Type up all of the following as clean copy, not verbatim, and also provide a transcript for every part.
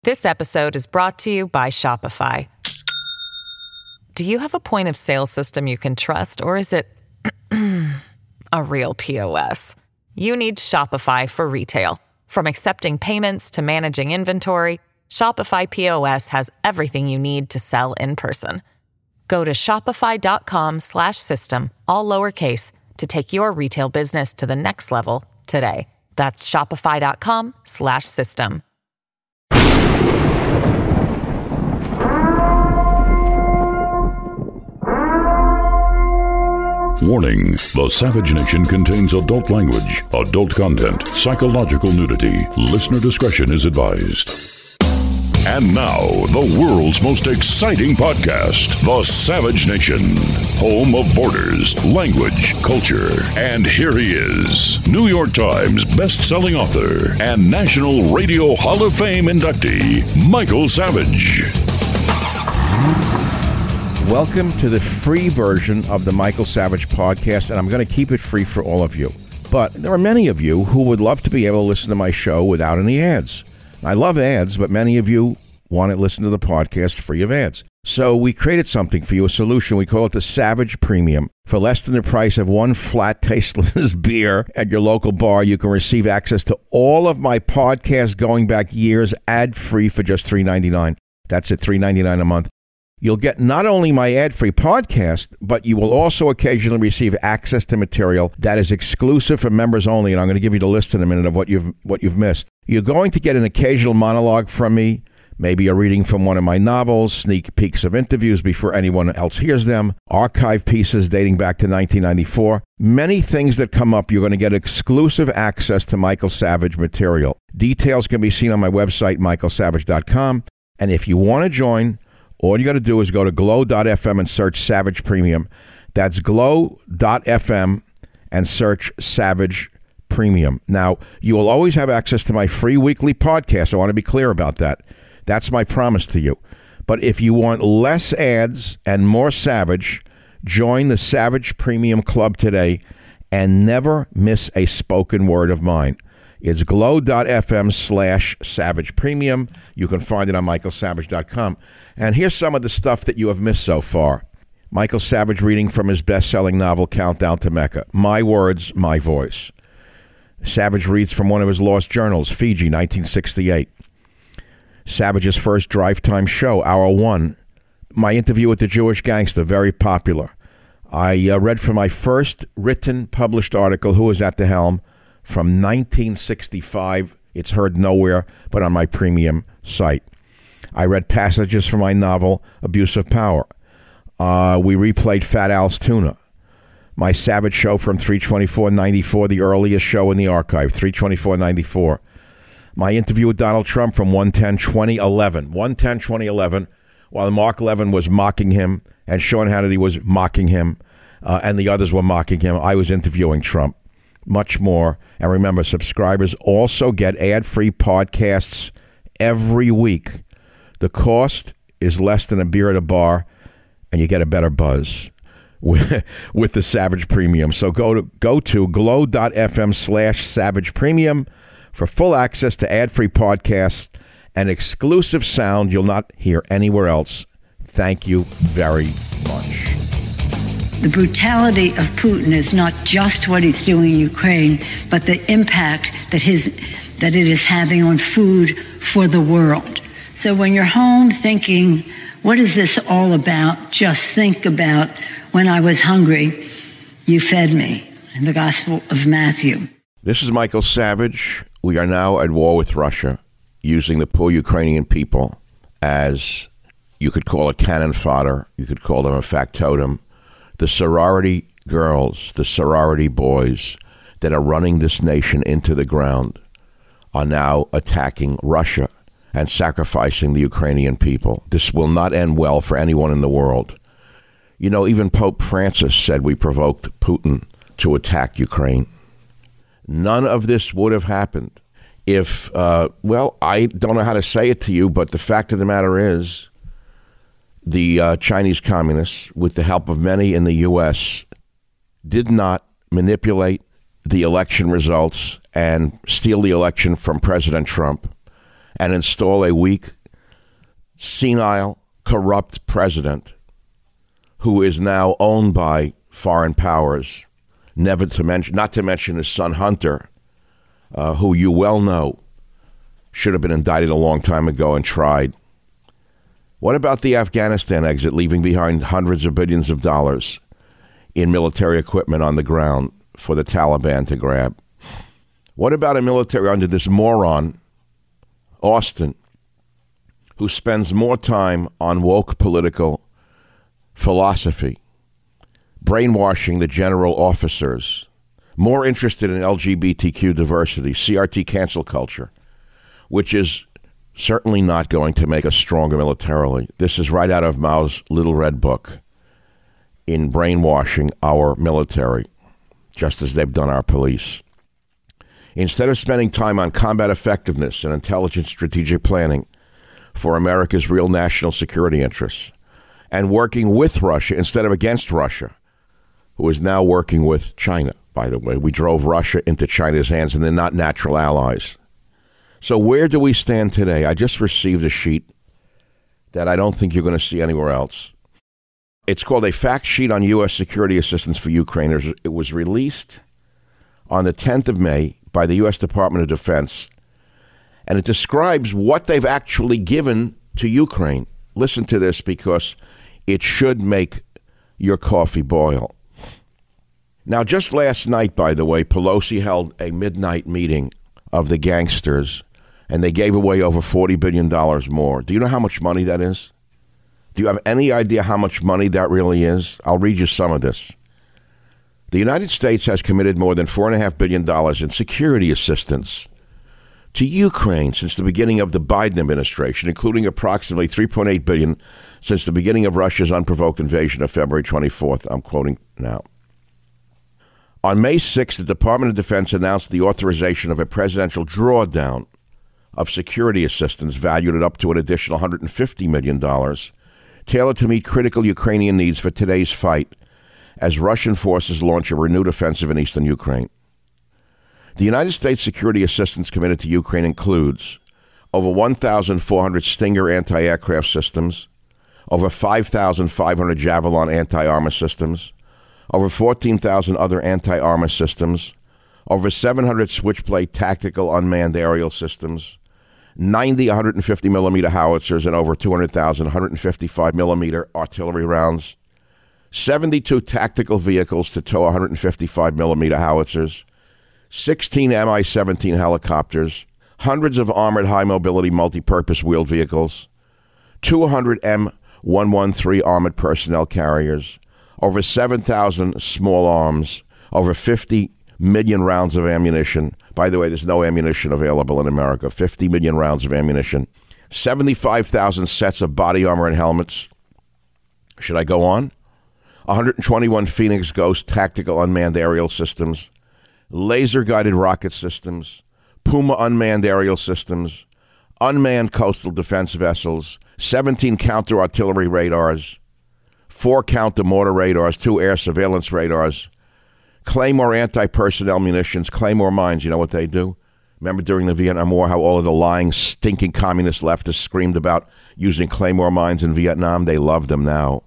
This episode is brought to you by Shopify. Do you have a point of sale system you can trust, or is it a real POS? You need Shopify for retail. From accepting payments to managing inventory, Shopify POS has everything you need to sell in person. Go to shopify.com/system, all lowercase, to take your retail business to the next level today. That's shopify.com/system. Warning, the Savage Nation contains adult language, adult content, psychological nudity. Listener discretion is advised. And now, the world's most exciting podcast, The Savage Nation, home of borders, language, culture. And here he is, New York Times best-selling author and National Radio Hall of Fame inductee, Michael Savage. Welcome to the free version of the Michael Savage podcast, and I'm going to keep it free for all of you. But there are many of you who would love to be able to listen to my show without any ads. I love ads, but many of you want to listen to the podcast free of ads. So we created something for you, a solution. We call it the Savage Premium. For less than the price of one flat, tasteless beer at your local bar, you can receive access to all of my podcasts going back years, ad-free for just $3.99. That's it, $3.99 a month. You'll get not only my ad-free podcast, but you will also occasionally receive access to material that is exclusive for members only, and I'm going to give you the list in a minute of what you've missed. You're going to get an occasional monologue from me, maybe a reading from one of my novels, sneak peeks of interviews before anyone else hears them, archive pieces dating back to 1994. Many things that come up, you're going to get exclusive access to Michael Savage material. Details can be seen on my website, michaelsavage.com, and if you want to join, all you got to do is go to glow.fm and search Savage Premium. That's glow.fm and search Savage Premium. Now, you will always have access to my free weekly podcast. I want to be clear about that. That's my promise to you. But if you want less ads and more Savage, join the Savage Premium Club today and never miss a spoken word of mine. It's glow.fm/Savage Premium. You can find it on michaelsavage.com. And here's some of the stuff that you have missed so far. Michael Savage reading from his best-selling novel, Countdown to Mecca. My words, my voice. Savage reads from one of his lost journals, Fiji, 1968. Savage's first drive time show, Hour One. My interview with the Jewish gangster, very popular. I read from my first written, published article, Who is at the Helm, from 1965. It's heard nowhere but on my premium site. I read passages from my novel, Abuse of Power. We replayed Fat Al's Tuna. My Savage show from 3/24/94, the earliest show in the archive, 3/24/94. My interview with Donald Trump from 1/10/2011. 1/10/2011, while Mark Levin was mocking him and Sean Hannity was mocking him and the others were mocking him, I was interviewing Trump. Much more. And remember, subscribers also get ad-free podcasts every week. The cost is less than a beer at a bar, and you get a better buzz with the Savage Premium. So go to glow.fm/Savage Premium for full access to ad-free podcasts and exclusive sound you'll not hear anywhere else. Thank you very much. The brutality of Putin is not just what he's doing in Ukraine, but the impact that it is having on food for the world. So when you're home thinking, what is this all about? Just think about when I was hungry, you fed me, in the Gospel of Matthew. This is Michael Savage. We are now at war with Russia, using the poor Ukrainian people as, you could call it cannon fodder, you could call them a factotum. The sorority girls, the sorority boys that are running this nation into the ground are now attacking Russia and sacrificing the Ukrainian people. This will not end well for anyone in the world. You know, even Pope Francis said we provoked Putin to attack Ukraine. None of this would have happened if, I don't know how to say it to you, but the fact of the matter is the Chinese communists, with the help of many in the U.S., did not manipulate the election results and steal the election from President Trump and install a weak, senile, corrupt president who is now owned by foreign powers, not to mention his son Hunter, who you well know should have been indicted a long time ago and tried. What about the Afghanistan exit, leaving behind hundreds of billions of dollars in military equipment on the ground for the Taliban to grab? What about a military under this moron, Austin, who spends more time on woke political philosophy, brainwashing the general officers, more interested in LGBTQ diversity, CRT cancel culture, which is certainly not going to make us stronger militarily. This is right out of Mao's Little Red Book in brainwashing our military, just as they've done our police. Instead of spending time on combat effectiveness and intelligent strategic planning for America's real national security interests, and working with Russia instead of against Russia, who is now working with China, by the way. We drove Russia into China's hands, and they're not natural allies. So where do we stand today? I just received a sheet that I don't think you're going to see anywhere else. It's called a fact sheet on U.S. security assistance for Ukraine. It was released on the 10th of May by the U.S. Department of Defense, and it describes what they've actually given to Ukraine. Listen to this, because it should make your coffee boil. Now, just last night, by the way, Pelosi held a midnight meeting of the gangsters, and they gave away over $40 billion more. Do you know how much money that is? Do you have any idea how much money that really is? I'll read you some of this. The United States has committed more than $4.5 billion in security assistance to Ukraine since the beginning of the Biden administration, including approximately $3.8 billion since the beginning of Russia's unprovoked invasion of February 24th. I'm quoting now. On May 6th, the Department of Defense announced the authorization of a presidential drawdown of security assistance valued at up to an additional $150 million, tailored to meet critical Ukrainian needs for today's fight as Russian forces launch a renewed offensive in eastern Ukraine. The United States security assistance committed to Ukraine includes over 1,400 Stinger anti-aircraft systems, over 5,500 Javelin anti-armor systems, over 14,000 other anti-armor systems, over 700 Switchblade tactical unmanned aerial systems, 90 150-millimeter howitzers, and over 200,000 155-millimeter artillery rounds, 72 tactical vehicles to tow 155-millimeter howitzers, 16 Mi-17 helicopters, hundreds of armored high-mobility multi-purpose wheeled vehicles, 200 M113 armored personnel carriers, over 7,000 small arms, over 50 million rounds of ammunition. By the way, there's no ammunition available in America. 50 million rounds of ammunition, 75,000 sets of body armor and helmets. Should I go on? 121 Phoenix Ghost tactical unmanned aerial systems, laser-guided rocket systems, Puma unmanned aerial systems, unmanned coastal defense vessels, 17 counter-artillery radars, 4 counter-mortar radars, 2 air surveillance radars, Claymore anti-personnel munitions, Claymore mines. You know what they do? Remember during the Vietnam War how all of the lying, stinking communist leftists screamed about using Claymore mines in Vietnam? They love them now.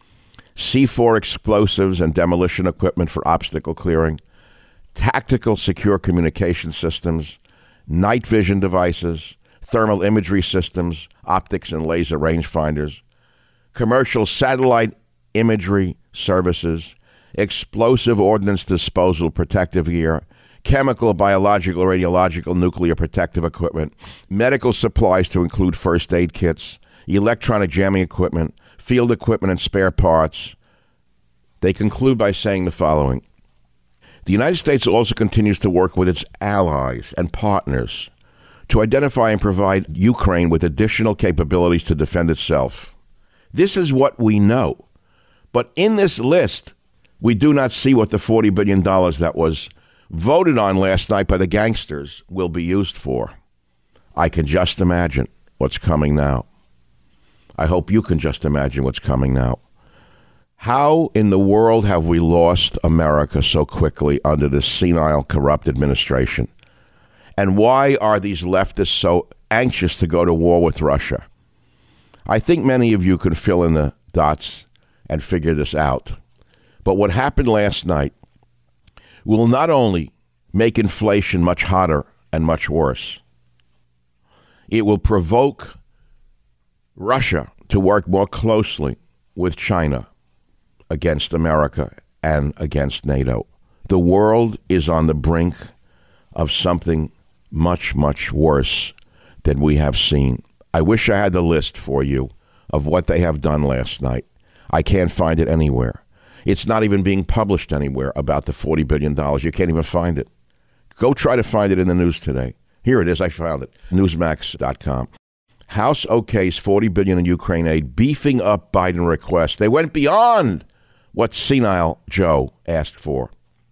C4 explosives and demolition equipment for obstacle clearing, tactical secure communication systems, night vision devices, thermal imagery systems, optics and laser rangefinders, commercial satellite imagery services, explosive ordnance disposal protective gear, chemical, biological, radiological, nuclear protective equipment, medical supplies to include first aid kits, electronic jamming equipment, field equipment and spare parts. They conclude by saying the following. The United States also continues to work with its allies and partners to identify and provide Ukraine with additional capabilities to defend itself. This is what we know. But in this list, we do not see what the $40 billion that was voted on last night by the gangsters will be used for. I can just imagine what's coming now. I hope you can just imagine what's coming now. How in the world have we lost America so quickly under this senile, corrupt administration? And why are these leftists so anxious to go to war with Russia. I think many of you can fill in the dots and figure this out. But what happened last night will not only make inflation much hotter and much worse, it will provoke Russia to work more closely with China against America and against NATO. The world is on the brink of something much, much worse than we have seen. I wish I had the list for you of what they have done last night. I can't find it anywhere. It's not even being published anywhere about the $40 billion. You can't even find it. Go try to find it in the news today. Here it is. I found it. Newsmax.com. House okays $40 billion in Ukraine aid, beefing up Biden request. They went beyond what senile Joe asked for.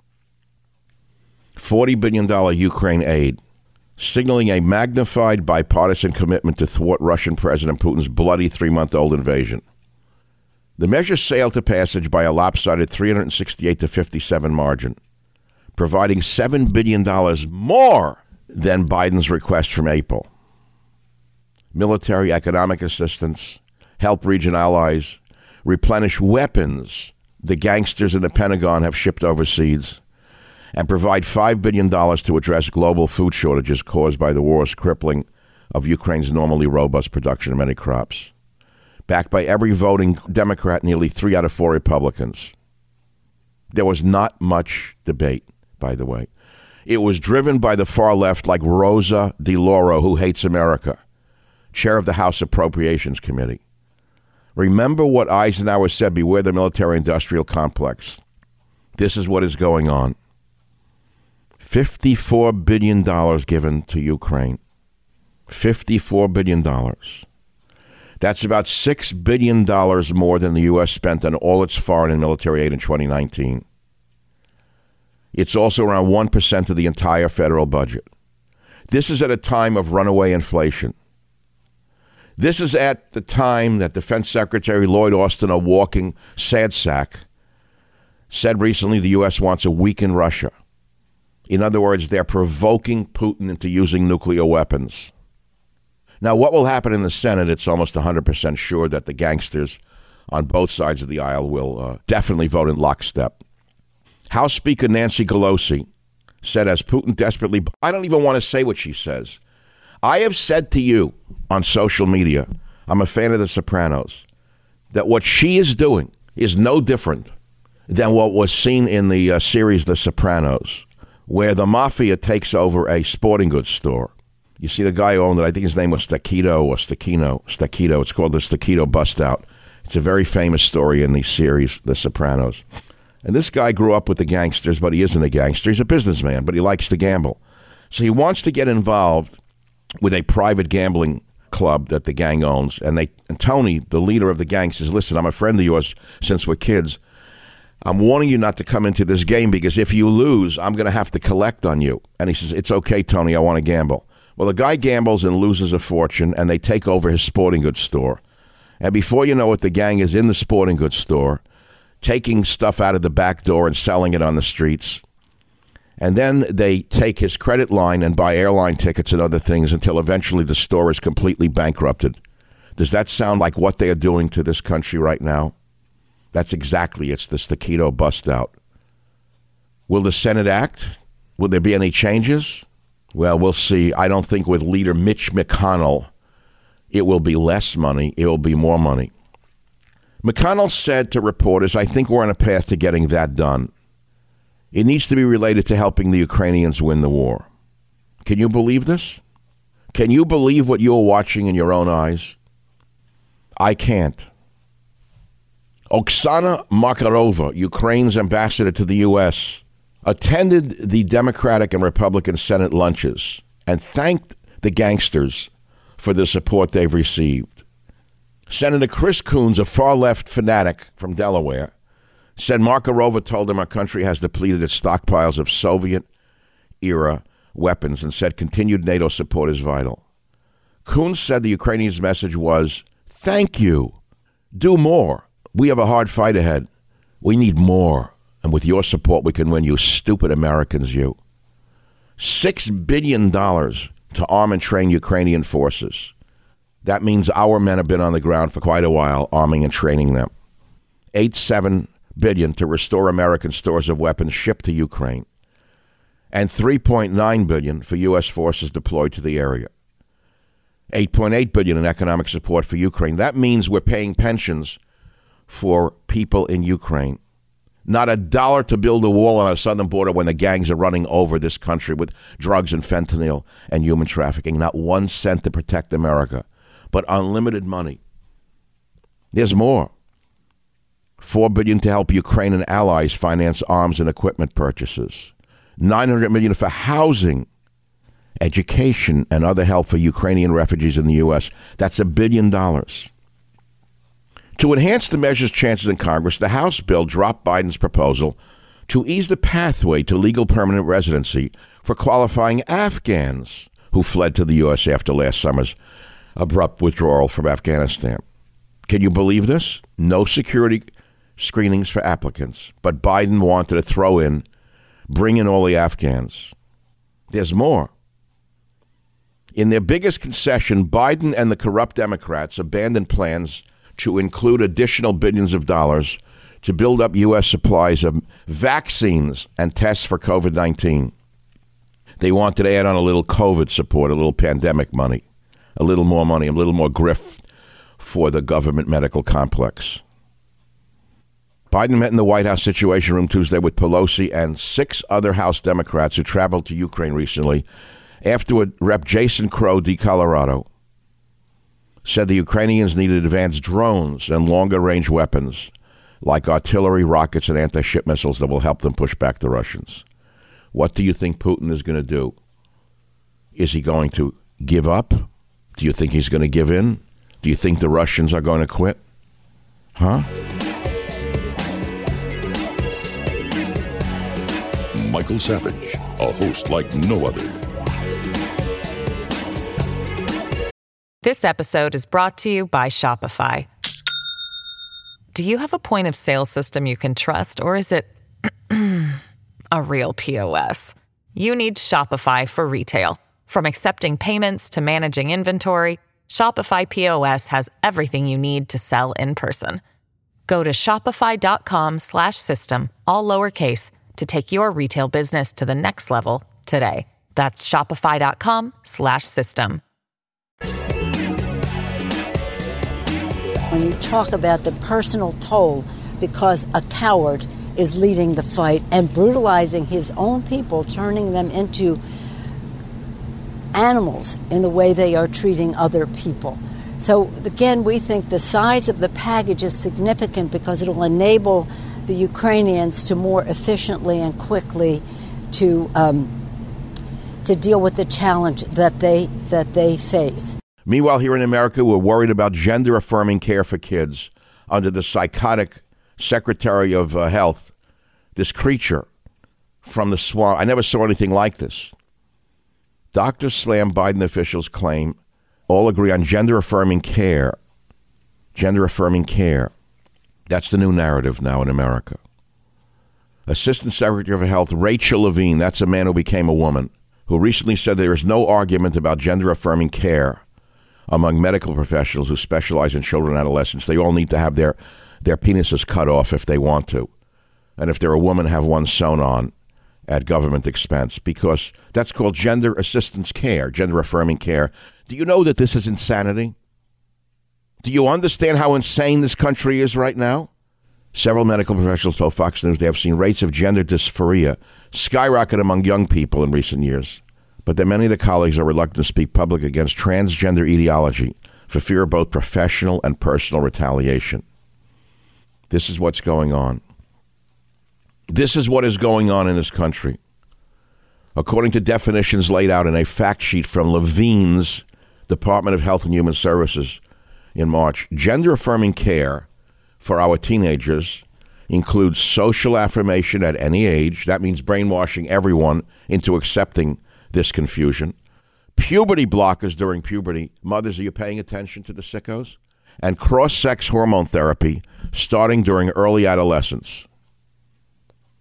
$40 billion Ukraine aid, signaling a magnified bipartisan commitment to thwart Russian President Putin's bloody 3-month-old invasion. The measure sailed to passage by a lopsided 368 to 57 margin, providing $7 billion more than Biden's request from April. Military economic assistance, help region allies, replenish weapons the gangsters in the Pentagon have shipped overseas, and provide $5 billion to address global food shortages caused by the war's crippling of Ukraine's normally robust production of many crops. Backed by every voting Democrat, nearly 3 out of 4 Republicans. There was not much debate, by the way. It was driven by the far left like Rosa DeLauro, who hates America, chair of the House Appropriations Committee. Remember what Eisenhower said, beware the military-industrial complex. This is what is going on. $54 billion given to Ukraine. $54 billion. That's about $6 billion more than the U.S. spent on all its foreign and military aid in 2019. It's also around 1% of the entire federal budget. This is at a time of runaway inflation. This is at the time that Defense Secretary Lloyd Austin, a walking sad sack, said recently the U.S. wants to weaken Russia. In other words, they're provoking Putin into using nuclear weapons. Now, what will happen in the Senate, it's almost 100% sure that the gangsters on both sides of the aisle will definitely vote in lockstep. House Speaker Nancy Pelosi said as Putin desperately... I don't even want to say what she says. I have said to you on social media, I'm a fan of The Sopranos, that what she is doing is no different than what was seen in the series The Sopranos, where the mafia takes over a sporting goods store. You see the guy who owned it, I think his name was Stecchito. It's called the Stecchito Bust Out. It's a very famous story in the series, The Sopranos. And this guy grew up with the gangsters, but he isn't a gangster. He's a businessman, but he likes to gamble. So he wants to get involved with a private gambling club that the gang owns. And Tony, the leader of the gang, says, listen, I'm a friend of yours since we're kids. I'm warning you not to come into this game because if you lose, I'm going to have to collect on you. And he says, it's okay, Tony, I want to gamble. Well, the guy gambles and loses a fortune, and they take over his sporting goods store. And before you know it, the gang is in the sporting goods store, taking stuff out of the back door and selling it on the streets. And then they take his credit line and buy airline tickets and other things until eventually the store is completely bankrupted. Does that sound like what they are doing to this country right now? It's the Stecchito Bust Out. Will the Senate act? Will there be any changes? Well, we'll see. I don't think with leader Mitch McConnell, it will be less money. It will be more money. McConnell said to reporters, I think we're on a path to getting that done. It needs to be related to helping the Ukrainians win the war. Can you believe this? Can you believe what you're watching in your own eyes? I can't. Oksana Markarova, Ukraine's ambassador to the U.S., attended the Democratic and Republican Senate lunches and thanked the gangsters for the support they've received. Senator Chris Coons, a far-left fanatic from Delaware, said Markarova told him our country has depleted its stockpiles of Soviet-era weapons and said continued NATO support is vital. Coons said the Ukrainians' message was, thank you, do more. We have a hard fight ahead. We need more. And with your support, we can win, you stupid Americans, you. $6 billion to arm and train Ukrainian forces. That means our men have been on the ground for quite a while, arming and training them. $8.7 billion to restore American stores of weapons shipped to Ukraine, and $3.9 billion for U.S. forces deployed to the area. $8.8 billion in economic support for Ukraine. That means we're paying pensions for people in Ukraine. Not a dollar to build a wall on our southern border when the gangs are running over this country with drugs and fentanyl and human trafficking. Not 1 cent to protect America, but unlimited money. There's more. $4 billion to help Ukraine and allies finance arms and equipment purchases. $900 million for housing, education, and other help for Ukrainian refugees in the U.S. That's $1 billion. To enhance the measure's chances in Congress, the House bill dropped Biden's proposal to ease the pathway to legal permanent residency for qualifying Afghans who fled to the U.S. after last summer's abrupt withdrawal from Afghanistan. Can you believe this? No security screenings for applicants, but Biden wanted to bring in all the Afghans. There's more. In their biggest concession, Biden and the corrupt Democrats abandoned plans to include additional billions of dollars to build up U.S. supplies of vaccines and tests for COVID-19. They wanted to add on a little COVID support, a little pandemic money, a little more money, a little more grift for the government medical complex. Biden met in the White House Situation Room Tuesday with Pelosi and 6 other House Democrats who traveled to Ukraine recently. Afterward, Rep. Jason Crow, D. Colorado, said the Ukrainians needed advanced drones and longer-range weapons like artillery, rockets, and anti-ship missiles that will help them push back the Russians. What do you think Putin is going to do? Is he going to give up? Do you think he's going to give in? Do you think the Russians are going to quit? Huh? Michael Savage, a host like no other. This episode is brought to you by Shopify. Do you have a point of sale system you can trust, or is it a real POS? You need Shopify for retail. From accepting payments to managing inventory, Shopify POS has everything you need to sell in person. Go to shopify.com/system, all lowercase, to take your retail business to the next level today. That's shopify.com/system. When you talk about the personal toll because a coward is leading the fight and brutalizing his own people, turning them into animals in the way they are treating other people. So again, we think the size of the package is significant because it will enable the Ukrainians to more efficiently and quickly to deal with the challenge that they face. Meanwhile, here in America, we're worried about gender-affirming care for kids under the psychotic Secretary of Health, this creature from the swamp. I never saw anything like this. Doctors slam Biden officials' claim, all agree on gender-affirming care. Gender-affirming care. That's the new narrative now in America. Assistant Secretary of Health Rachel Levine, that's a man who became a woman, who recently said there is no argument about gender-affirming care among medical professionals who specialize in children and adolescents. They all need to have their penises cut off if they want to. And if they're a woman, have one sewn on at government expense, because that's called gender assistance care, gender-affirming care. Do you know that this is insanity? Do you understand how insane this country is right now? Several medical professionals told Fox News they have seen rates of gender dysphoria skyrocket among young people in recent years, but that many of the colleagues are reluctant to speak public against transgender ideology for fear of both professional and personal retaliation. This is what's going on. This is what is going on in this country. According to definitions laid out in a fact sheet from Levine's Department of Health and Human Services in March, gender-affirming care for our teenagers includes social affirmation at any age. That means brainwashing everyone into accepting this confusion. Puberty blockers during puberty. Mothers, are you paying attention to the sickos? And cross-sex hormone therapy starting during early adolescence.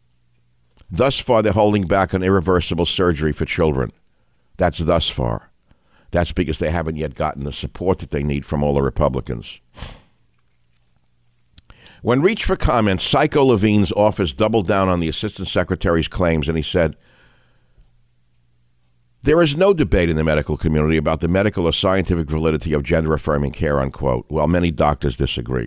Thus far, they're holding back on irreversible surgery for children. That's thus far. That's because they haven't yet gotten the support that they need from all the Republicans. When reached for comment, Psycho Levine's office doubled down on the Assistant Secretary's claims, and he said, "There is no debate in the medical community about the medical or scientific validity of gender-affirming care," unquote, while many doctors disagree.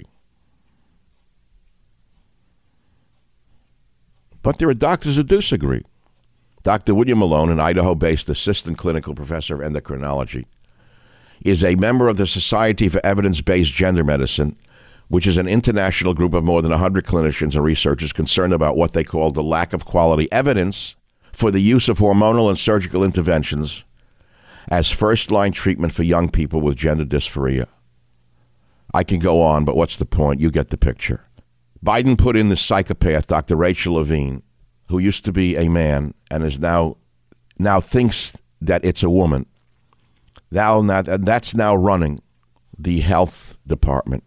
But there are doctors who disagree. Dr. William Malone, an Idaho-based assistant clinical professor of endocrinology, is a member of the Society for Evidence-Based Gender Medicine, which is an international group of more than 100 clinicians and researchers concerned about what they call the lack of quality evidence for the use of hormonal and surgical interventions as first-line treatment for young people with gender dysphoria. I can go on, but what's the point? You get the picture. Biden put in the psychopath, Dr. Rachel Levine, who used to be a man and is now thinks that it's a woman. That's now running the health department.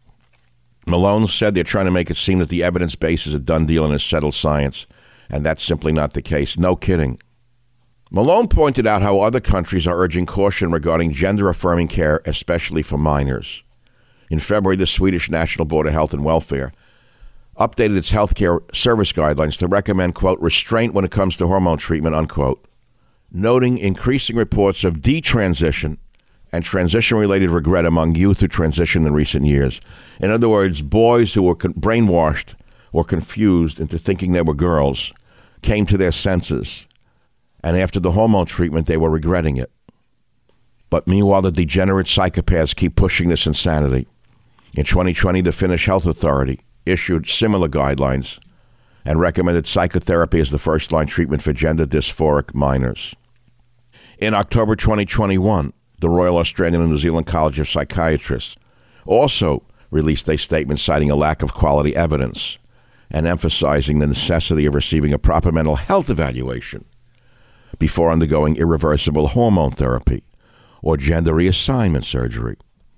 Malone said they're trying to make it seem that the evidence base is a done deal and is settled science, and that's simply not the case. No kidding. Malone pointed out how other countries are urging caution regarding gender-affirming care, especially for minors. In February, the Swedish National Board of Health and Welfare updated its healthcare service guidelines to recommend, quote, restraint when it comes to hormone treatment, unquote, noting increasing reports of detransition and transition-related regret among youth who transitioned in recent years. In other words, boys who were brainwashed or confused into thinking they were girls came to their senses, and after the hormone treatment, they were regretting it. But meanwhile, the degenerate psychopaths keep pushing this insanity. In 2020, the Finnish Health Authority issued similar guidelines and recommended psychotherapy as the first-line treatment for gender dysphoric minors. In October 2021, the Royal Australian and New Zealand College of Psychiatrists also released a statement citing a lack of quality evidence and emphasizing the necessity of receiving a proper mental health evaluation before undergoing irreversible hormone therapy or gender reassignment surgery.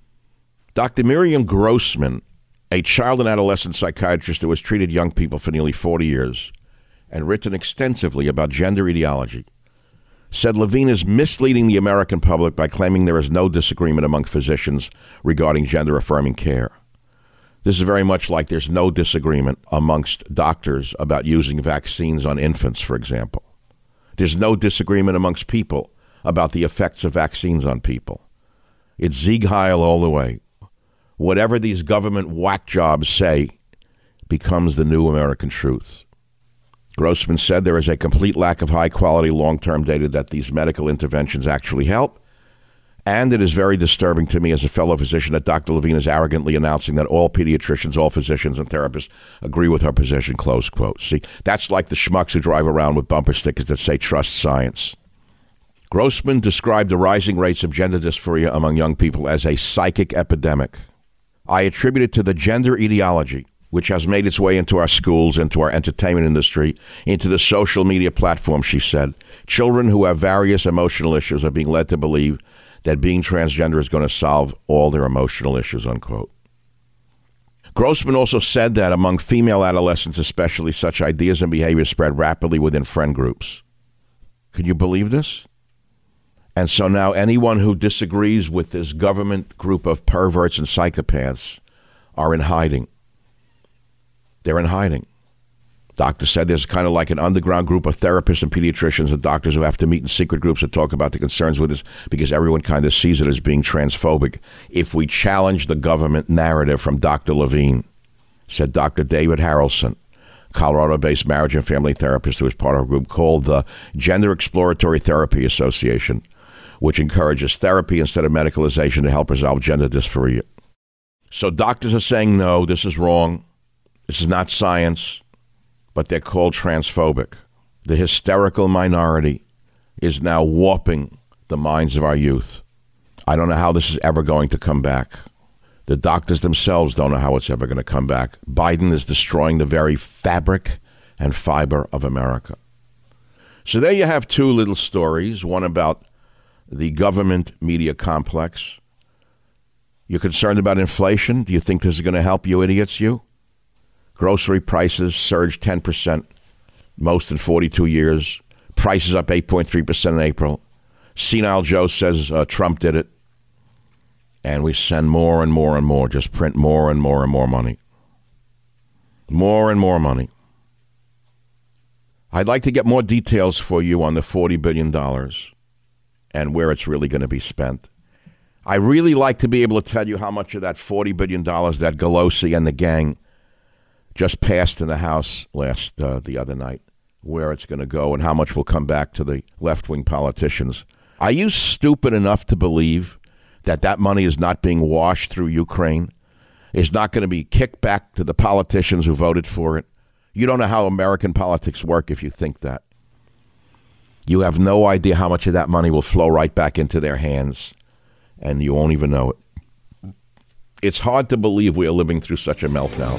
Dr. Miriam Grossman, a child and adolescent psychiatrist who has treated young people for nearly 40 years and written extensively about gender ideology, said Levine is misleading the American public by claiming there is no disagreement among physicians regarding gender-affirming care. This is very much like there's no disagreement amongst doctors about using vaccines on infants, for example. There's no disagreement amongst people about the effects of vaccines on people. It's Sieg Heil all the way. Whatever these government whack jobs say becomes the new American truth. Grossman said there is a complete lack of high-quality long-term data that these medical interventions actually help, and it is very disturbing to me as a fellow physician that Dr. Levine is arrogantly announcing that all pediatricians, all physicians, and therapists agree with her position, close quote. See, that's like the schmucks who drive around with bumper stickers that say trust science. Grossman described the rising rates of gender dysphoria among young people as a psychic epidemic. I attribute it to the gender ideology, which has made its way into our schools, into our entertainment industry, into the social media platform, she said. Children who have various emotional issues are being led to believe that being transgender is going to solve all their emotional issues, unquote. Grossman also said that among female adolescents especially, such ideas and behaviors spread rapidly within friend groups. Can you believe this? And so now anyone who disagrees with this government group of perverts and psychopaths are in hiding. They're in hiding. Doctor said there's kind of like an underground group of therapists and pediatricians and doctors who have to meet in secret groups to talk about the concerns with this because everyone kind of sees it as being transphobic. If we challenge the government narrative from Dr. Levine, said Dr. David Harrelson, Colorado-based marriage and family therapist who is part of a group called the Gender Exploratory Therapy Association, which encourages therapy instead of medicalization to help resolve gender dysphoria. So doctors are saying, no, this is wrong. This is not science, but they're called transphobic. The hysterical minority is now warping the minds of our youth. I don't know how this is ever going to come back. The doctors themselves don't know how it's ever going to come back. Biden is destroying the very fabric and fiber of America. So there you have two little stories, one about the government media complex. You're concerned about inflation? Do you think this is going to help you idiots, you? Grocery prices surged 10%, most in 42 years. Prices up 8.3% in April. Senile Joe says Trump did it. And we send more and more and more, just print more and more and more money. More and more money. I'd like to get more details for you on the $40 billion and where it's really going to be spent. I really like to be able to tell you how much of that $40 billion that Pelosi and the gang just passed in the House the other night, where it's going to go and how much will come back to the left-wing politicians. Are you stupid enough to believe that money is not being washed through Ukraine, is not going to be kicked back to the politicians who voted for it? You don't know how American politics work if you think that. You have no idea how much of that money will flow right back into their hands, and you won't even know it. It's hard to believe we are living through such a meltdown.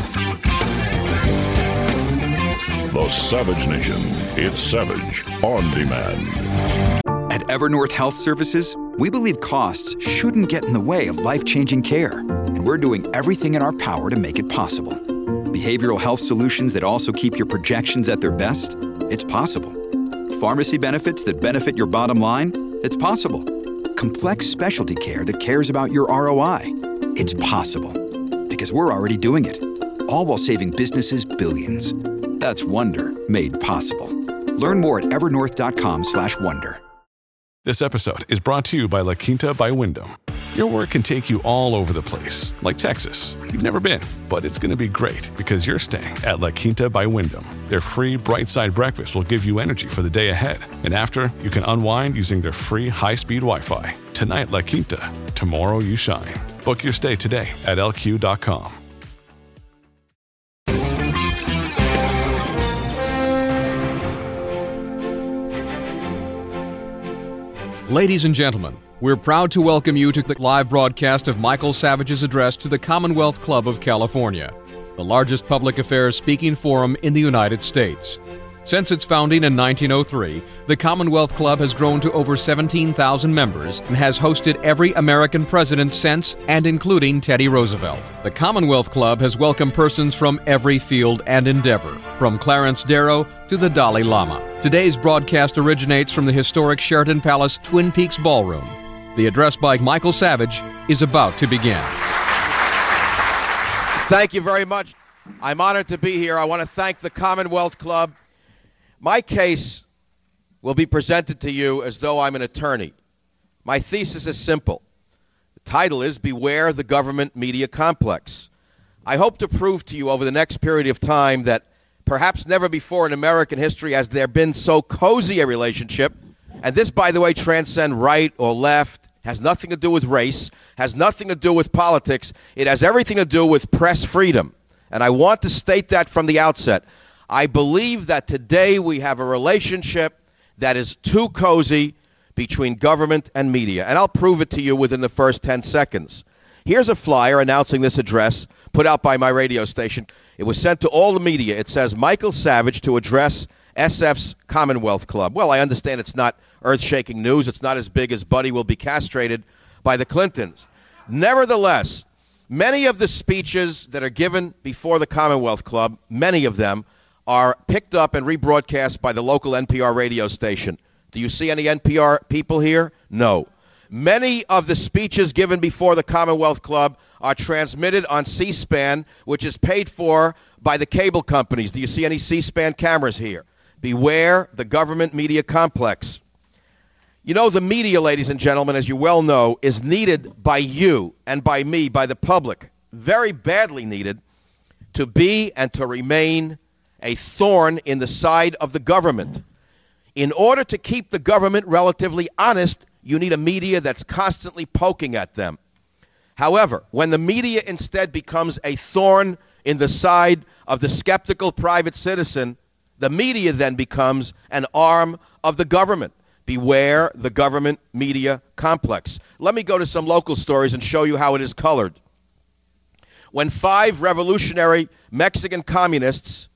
The Savage Nation. It's Savage on demand. At Evernorth Health Services, we believe costs shouldn't get in the way of life-changing care, and we're doing everything in our power to make it possible. Behavioral health solutions that also keep your projections at their best? It's possible. Pharmacy benefits that benefit your bottom line? It's possible. Complex specialty care that cares about your ROI? It's possible. Because we're already doing it. All while saving businesses billions. That's Wonder made possible. Learn more at evernorth.com/wonder. This episode is brought to you by La Quinta by Wyndham. Your work can take you all over the place, like Texas. You've never been, but it's going to be great because you're staying at La Quinta by Wyndham. Their free Bright Side breakfast will give you energy for the day ahead. And after, you can unwind using their free high-speed Wi-Fi. Tonight, La Quinta. Tomorrow, you shine. Book your stay today at LQ.com. Ladies and gentlemen, we're proud to welcome you to the live broadcast of Michael Savage's address to the Commonwealth Club of California, the largest public affairs speaking forum in the United States. Since its founding in 1903, the Commonwealth Club has grown to over 17,000 members and has hosted every American president since and including Teddy Roosevelt. The Commonwealth Club has welcomed persons from every field and endeavor, from Clarence Darrow to the Dalai Lama. Today's broadcast originates from the historic Sheraton Palace Twin Peaks Ballroom. The address by Michael Savage is about to begin. Thank you very much. I'm honored to be here. I want to thank the Commonwealth Club. My case will be presented to you as though I'm an attorney. My thesis is simple. The title is Beware the Government Media Complex. I hope to prove to you over the next period of time that perhaps never before in American history has there been so cozy a relationship, and this, by the way, transcends right or left, has nothing to do with race, has nothing to do with politics. It has everything to do with press freedom. And I want to state that from the outset. I believe that today we have a relationship that is too cozy between government and media. And I'll prove it to you within the first 10 seconds. Here's a flyer announcing this address put out by my radio station. It was sent to all the media. It says, Michael Savage to address SF's Commonwealth Club. Well, I understand it's not earth-shaking news. It's not as big as Buddy will be castrated by the Clintons. Nevertheless, many of the speeches that are given before the Commonwealth Club, many of them, are picked up and rebroadcast by the local NPR radio station. Do you see any NPR people here? No. Many of the speeches given before the Commonwealth Club are transmitted on C-SPAN, which is paid for by the cable companies. Do you see any C-SPAN cameras here? Beware the government media complex. You know, the media, ladies and gentlemen, as you well know, is needed by you and by me, by the public, very badly needed, to be and to remain a thorn in the side of the government. In order to keep the government relatively honest, you need a media that's constantly poking at them. However, when the media instead becomes a thorn in the side of the skeptical private citizen, the media then becomes an arm of the government. Beware the government media complex. Let me go to some local stories and show you how it is colored. When 5 revolutionary Mexican communists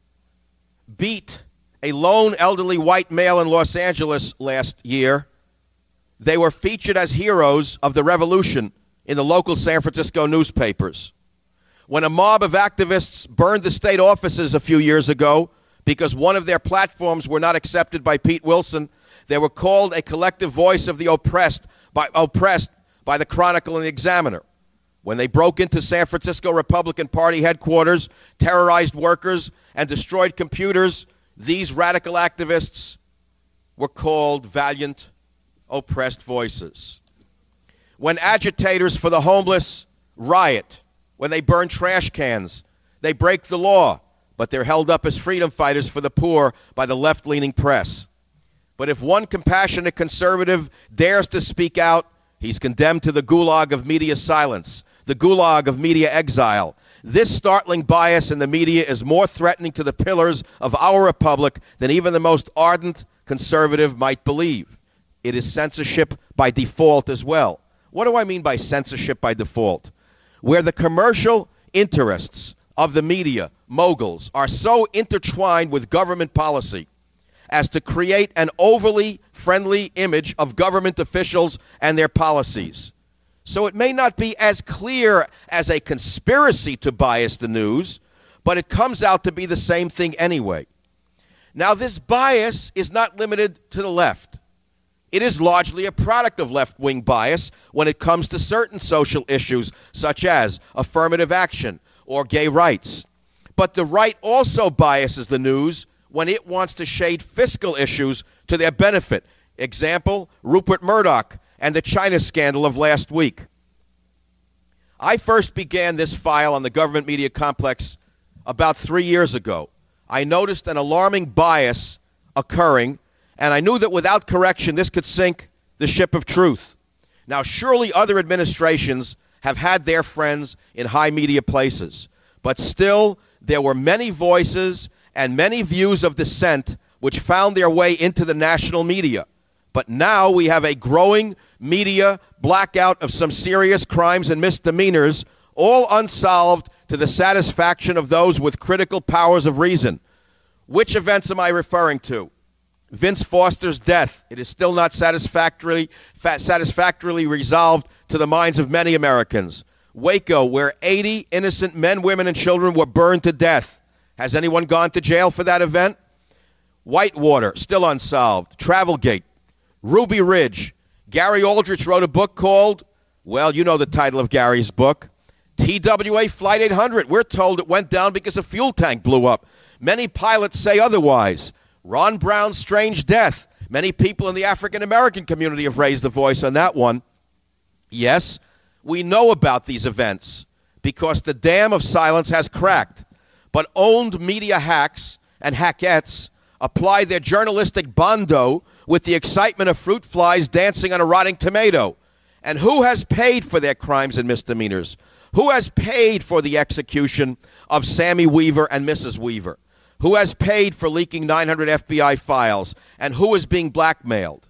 beat a lone elderly white male in Los Angeles last year, they were featured as heroes of the revolution in the local San Francisco newspapers. When a mob of activists burned the state offices a few years ago because one of their platforms were not accepted by Pete Wilson, They were called a collective voice of the oppressed by the Chronicle and the Examiner. When they broke into San Francisco Republican Party headquarters, terrorized workers, and destroyed computers, these radical activists were called valiant, oppressed voices. When agitators for the homeless riot, when they burn trash cans, they break the law, but they're held up as freedom fighters for the poor by the left-leaning press. But if one compassionate conservative dares to speak out, he's condemned to the gulag of media silence, the gulag of media exile. This startling bias in the media is more threatening to the pillars of our republic than even the most ardent conservative might believe. It is censorship by default as well. What do I mean by censorship by default? Where the commercial interests of the media moguls are so intertwined with government policy as to create an overly friendly image of government officials and their policies. So it may not be as clear as a conspiracy to bias the news, but it comes out to be the same thing anyway. Now, this bias is not limited to the left. It is largely a product of left-wing bias when it comes to certain social issues, such as affirmative action or gay rights. But the right also biases the news when it wants to shade fiscal issues to their benefit. Example, Rupert Murdoch and the China scandal of last week. I first began this file on the government media complex about 3 years ago. I noticed an alarming bias occurring, and I knew that without correction, this could sink the ship of truth. Now, surely other administrations have had their friends in high media places, but still there were many voices and many views of dissent which found their way into the national media. But now we have a growing media blackout of some serious crimes and misdemeanors, all unsolved to the satisfaction of those with critical powers of reason. Which events am I referring to? Vince Foster's death. It is still not satisfactorily resolved to the minds of many Americans. Waco, where 80 innocent men, women, and children were burned to death. Has anyone gone to jail for that event? Whitewater, still unsolved. Travelgate. Ruby Ridge. Gary Aldrich wrote a book called, well, you know the title of Gary's book, TWA Flight 800. We're told it went down because a fuel tank blew up. Many pilots say otherwise. Ron Brown's strange death. Many people in the African-American community have raised a voice on that one. Yes, we know about these events because the dam of silence has cracked. But owned media hacks and hackettes apply their journalistic bondo with the excitement of fruit flies dancing on a rotting tomato. And who has paid for their crimes and misdemeanors? Who has paid for the execution of Sammy Weaver and Mrs. Weaver? Who has paid for leaking 900 FBI files? And who is being blackmailed?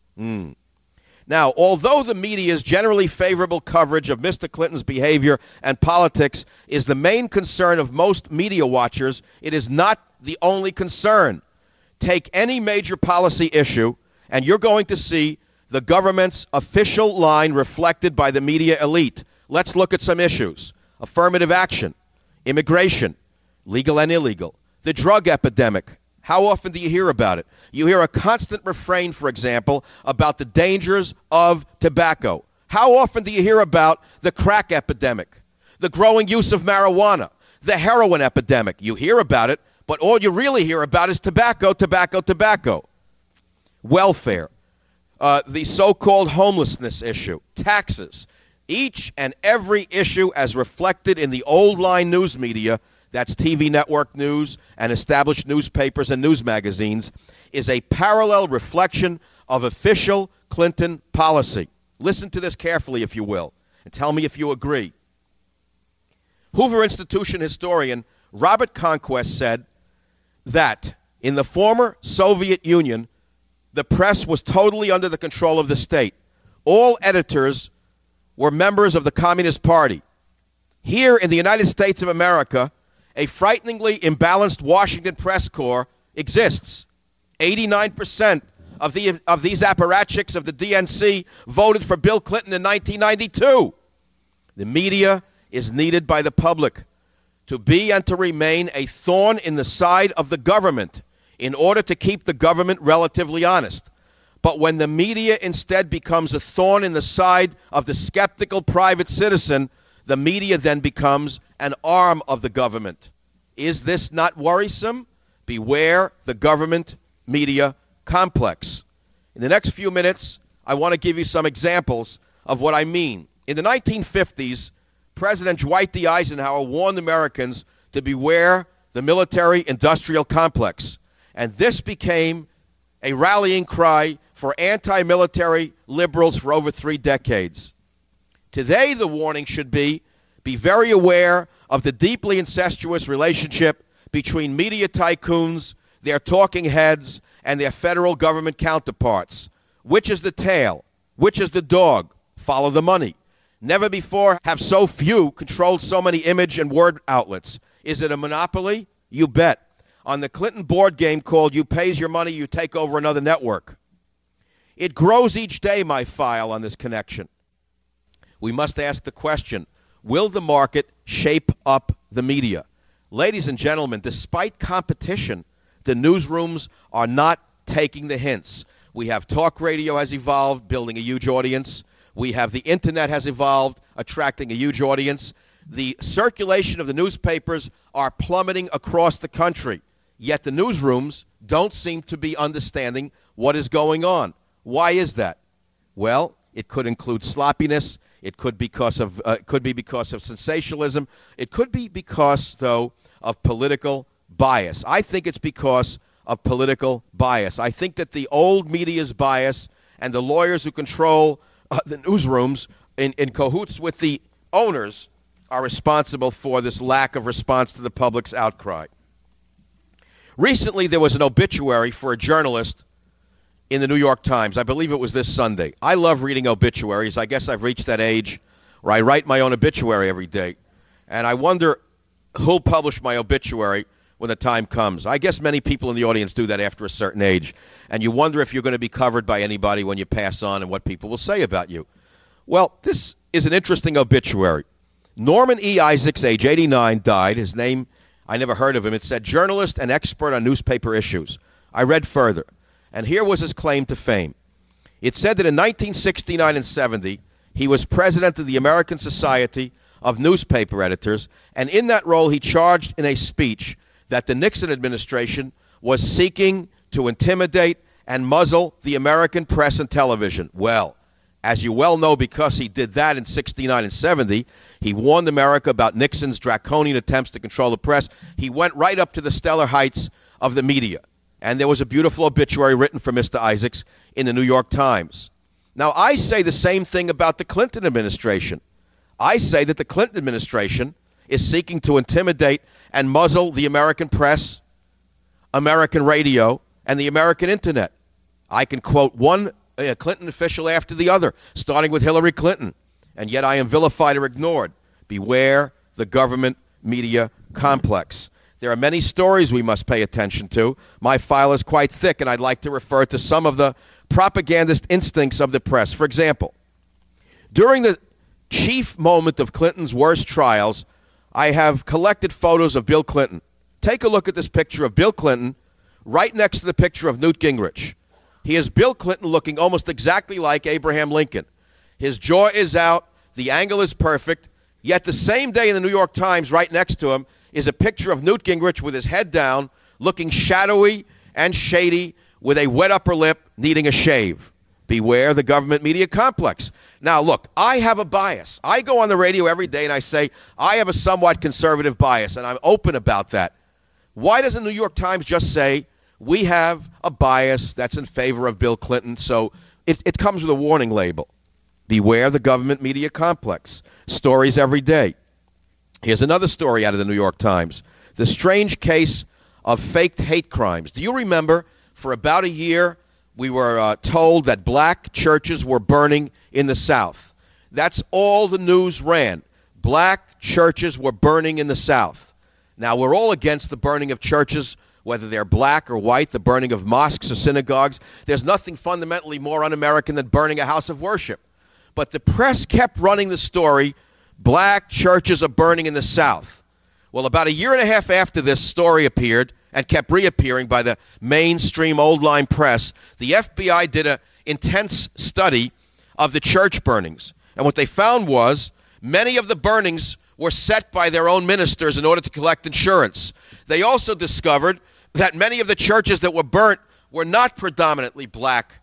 Now, although the media's generally favorable coverage of Mr. Clinton's behavior and politics is the main concern of most media watchers, it is not the only concern. Take any major policy issue, and you're going to see the government's official line reflected by the media elite. Let's look at some issues. Affirmative action, immigration, legal and illegal, the drug epidemic. How often do you hear about it? You hear a constant refrain, for example, about the dangers of tobacco. How often do you hear about the crack epidemic, the growing use of marijuana, the heroin epidemic? You hear about it, but all you really hear about is tobacco, tobacco, tobacco. Welfare, the so-called homelessness issue, taxes. Each and every issue as reflected in the old line news media, that's TV network news and established newspapers and news magazines, is a parallel reflection of official Clinton policy. Listen to this carefully, if you will, and tell me if you agree. Hoover Institution historian Robert Conquest said that in the former Soviet Union, the press was totally under the control of the state. All editors were members of the Communist Party. Here in the United States of America, a frighteningly imbalanced Washington press corps exists. 89% of these apparatchiks of the DNC voted for Bill Clinton in 1992. The media is needed by the public to be and to remain a thorn in the side of the government in order to keep the government relatively honest. But when the media instead becomes a thorn in the side of the skeptical private citizen, the media then becomes an arm of the government. Is this not worrisome? Beware the government media complex. In the next few minutes, I want to give you some examples of what I mean. In the 1950s, President Dwight D. Eisenhower warned Americans to beware the military-industrial complex. And this became a rallying cry for anti-military liberals for over 3 decades. Today, the warning should be very aware of the deeply incestuous relationship between media tycoons, their talking heads, and their federal government counterparts. Which is the tail? Which is the dog? Follow the money. Never before have so few controlled so many image and word outlets. Is it a monopoly? You bet. On the Clinton board game called You Pays Your Money, You Take Over Another Network. It grows each day, my file on this connection. We must ask the question, will the market shape up the media? Ladies and gentlemen, despite competition, the newsrooms are not taking the hints. We have talk radio has evolved, building a huge audience. We have the internet has evolved, attracting a huge audience. The circulation of the newspapers are plummeting across the country. Yet the newsrooms don't seem to be understanding what is going on. Why is that? Well, it could include sloppiness. It could be because of sensationalism. It could be because, though, of political bias. I think it's because of political bias. I think that the old media's bias and the lawyers who control the newsrooms in cahoots with the owners are responsible for this lack of response to the public's outcry. Recently, there was an obituary for a journalist in the New York Times. I believe it was this Sunday. I love reading obituaries. I guess I've reached that age where I write my own obituary every day. And I wonder who'll publish my obituary when the time comes. I guess many people in the audience do that after a certain age. And you wonder if you're going to be covered by anybody when you pass on and what people will say about you. Well, this is an interesting obituary. Norman E. Isaacs, age 89, died. His name, I never heard of him. It said, journalist and expert on newspaper issues. I read further, and here was his claim to fame. It said that in 1969 and 70, he was president of the American Society of Newspaper Editors, and in that role he charged in a speech that the Nixon administration was seeking to intimidate and muzzle the American press and television. Well, as you well know, because he did that in 69 and 70, he warned America about Nixon's draconian attempts to control the press. He went right up to the stellar heights of the media. And there was a beautiful obituary written for Mr. Isaacs in the New York Times. Now, I say the same thing about the Clinton administration. I say that the Clinton administration is seeking to intimidate and muzzle the American press, American radio, and the American internet. I can quote one Clinton official after the other, starting with Hillary Clinton, and yet I am vilified or ignored. Beware the government media complex. There are many stories we must pay attention to. My file is quite thick, and I'd like to refer to some of the propagandist instincts of the press. For example, during the chief moment of Clinton's worst trials, I have collected photos of Bill Clinton. Take a look at this picture of Bill Clinton right next to the picture of Newt Gingrich. He is Bill Clinton looking almost exactly like Abraham Lincoln. His jaw is out, the angle is perfect, yet the same day in the New York Times right next to him is a picture of Newt Gingrich with his head down, looking shadowy and shady with a wet upper lip, needing a shave. Beware the government media complex. Now, look, I have a bias. I go on the radio every day and I say, I have a somewhat conservative bias, and I'm open about that. Why doesn't the New York Times just say, we have a bias that's in favor of Bill Clinton, so it comes with a warning label. Beware the government media complex. Stories every day. Here's another story out of the New York Times. The strange case of faked hate crimes. Do you remember for about a year we were told that black churches were burning in the South? That's all the news ran. Black churches were burning in the South. Now, we're all against the burning of churches, whether they're black or white, the burning of mosques or synagogues. There's nothing fundamentally more un-American than burning a house of worship. But the press kept running the story, black churches are burning in the South. Well, about a year and a half after this story appeared, and kept reappearing by the mainstream old-line press, the FBI did an intense study of the church burnings. And what they found was many of the burnings were set by their own ministers in order to collect insurance. They also discovered that many of the churches that were burnt were not predominantly black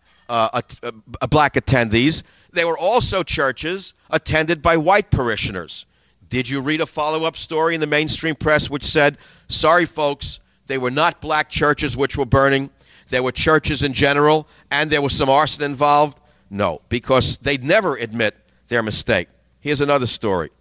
attendees. They were also churches attended by white parishioners. Did you read a follow-up story in the mainstream press which said, sorry, folks, they were not black churches which were burning. There were churches in general, and there was some arson involved? No, because they'd never admit their mistake. Here's another story.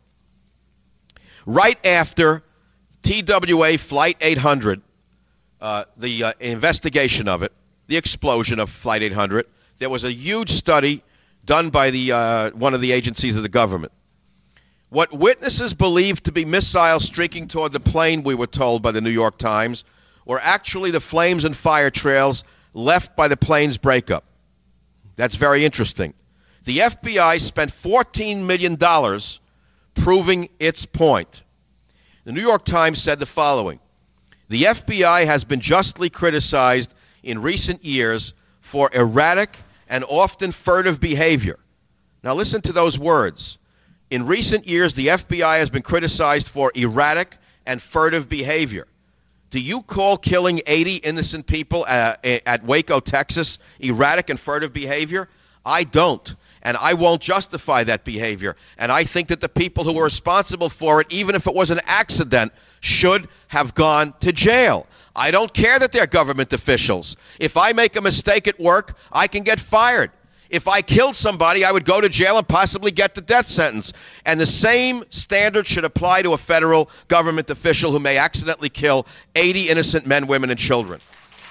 Right after TWA Flight 800, the investigation of it, the explosion of Flight 800, there was a huge study done by one of the agencies of the government. What witnesses believed to be missiles streaking toward the plane, we were told by the New York Times, were actually the flames and fire trails left by the plane's breakup. That's very interesting. The FBI spent $14 million proving its point. The New York Times said the following: the FBI has been justly criticized in recent years for erratic and often furtive behavior. Now listen to those words. In recent years, the FBI has been criticized for erratic and furtive behavior. Do you call killing 80 innocent people at Waco, Texas, erratic and furtive behavior? I don't, and I won't justify that behavior. And I think that the people who were responsible for it, even if it was an accident, should have gone to jail. I don't care that they're government officials. If I make a mistake at work, I can get fired. If I killed somebody, I would go to jail and possibly get the death sentence. And the same standard should apply to a federal government official who may accidentally kill 80 innocent men, women, and children.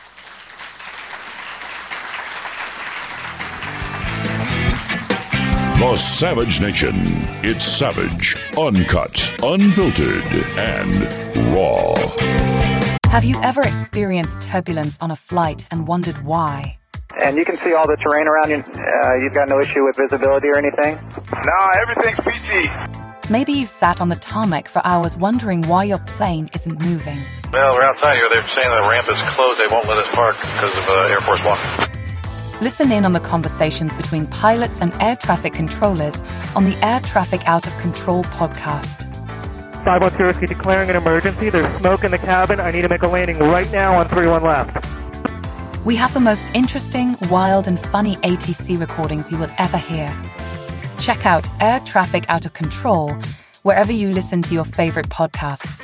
The Savage Nation. It's savage, uncut, unfiltered, and raw. Have you ever experienced turbulence on a flight and wondered why? And you can see all the terrain around you. You've got no issue with visibility or anything? No, everything's PG. Maybe you've sat on the tarmac for hours wondering why your plane isn't moving. Well, we're outside here. They're saying the ramp is closed. They won't let us park because of Air Force One. Listen in on the conversations between pilots and air traffic controllers on the Air Traffic Out of Control podcast. 510 Whiskey declaring an emergency. There's smoke in the cabin. I need to make a landing right now on 31 left. We have the most interesting, wild, and funny ATC recordings you will ever hear. Check out Air Traffic Out of Control wherever you listen to your favorite podcasts.